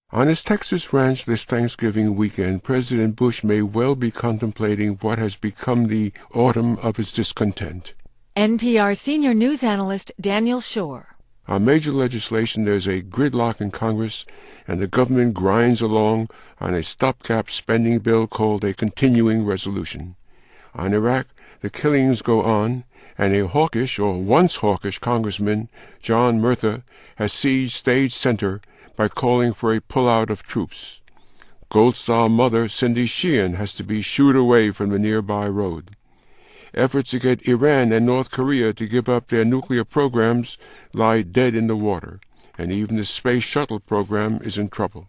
On his Texas ranch this Thanksgiving weekend, President Bush may well be contemplating what has become the autumn of his discontent. NPR senior news analyst Daniel Schorr. On major legislation, there's a gridlock in Congress, and the government grinds along on a stopgap spending bill called a continuing resolution. On Iraq, the killings go on, and a hawkish, or once hawkish, Congressman, John Murtha, has seized stage center by calling for a pullout of troops. Gold Star mother Cindy Sheehan has to be shooed away from the nearby road. Efforts to get Iran and North Korea to give up their nuclear programs lie dead in the water, and even the space shuttle program is in trouble.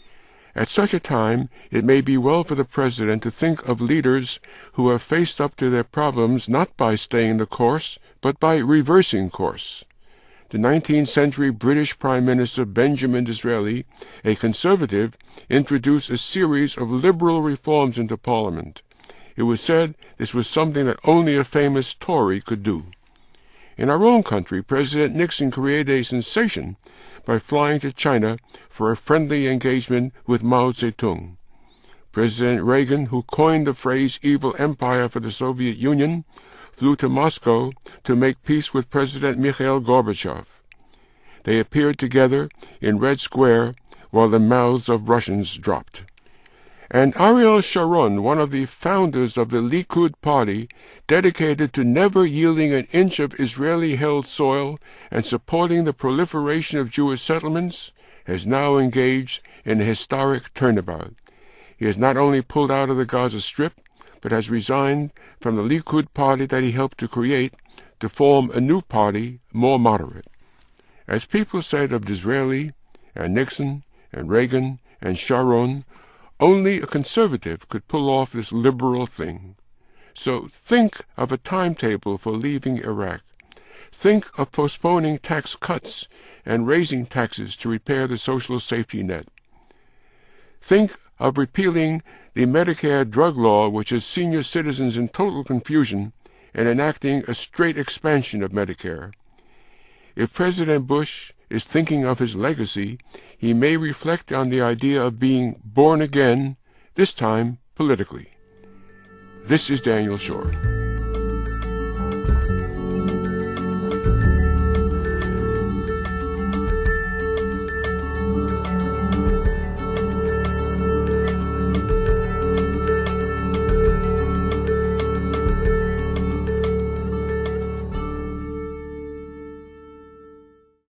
At such a time, it may be well for the president to think of leaders who have faced up to their problems not by staying the course, but by reversing course. The 19th century British Prime Minister Benjamin Disraeli, a conservative, introduced a series of liberal reforms into Parliament. It was said this was something that only a famous Tory could do. In our own country, President Nixon created a sensation by flying to China for a friendly engagement with Mao Zedong. President Reagan, who coined the phrase evil empire for the Soviet Union, flew to Moscow to make peace with President Mikhail Gorbachev. They appeared together in Red Square while the mouths of Russians dropped. And Ariel Sharon, one of the founders of the Likud party, dedicated to never yielding an inch of Israeli-held soil and supporting the proliferation of Jewish settlements, has now engaged in a historic turnabout. He has not only pulled out of the Gaza Strip, but has resigned from the Likud party that he helped to create to form a new party more moderate. As people said of Disraeli and Nixon and Reagan and Sharon, only a conservative could pull off this liberal thing. So think of a timetable for leaving Iraq. Think of postponing tax cuts and raising taxes to repair the social safety net. Think of repealing the Medicare drug law, which has senior citizens in total confusion, and enacting a straight expansion of Medicare. If President Bush is thinking of his legacy, he may reflect on the idea of being born again, this time politically. This is Daniel Schorr.